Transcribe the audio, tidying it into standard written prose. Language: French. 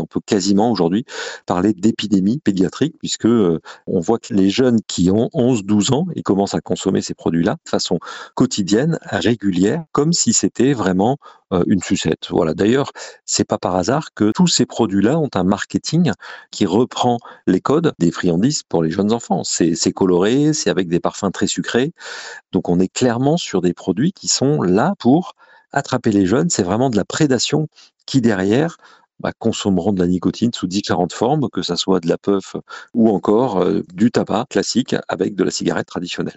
peut quasiment aujourd'hui parler d'épidémie pédiatrique puisque, on voit que les jeunes qui ont 11-12 ans, ils commencent à consommer ces produits-là de façon quotidienne, régulière, comme si c'était vraiment, une sucette. Voilà. D'ailleurs, c'est pas par hasard que tous ces produits-là ont un marketing qui reprend les codes des friandises pour les jeunes enfants. C'est coloré, c'est avec des parfums très sucrés. Donc on est clairement sur des produits qui sont là pour attraper les jeunes. C'est vraiment de la prédation qui derrière, consommeront de la nicotine sous différentes formes, que ça soit de la puff ou encore, du tabac classique avec de la cigarette traditionnelle.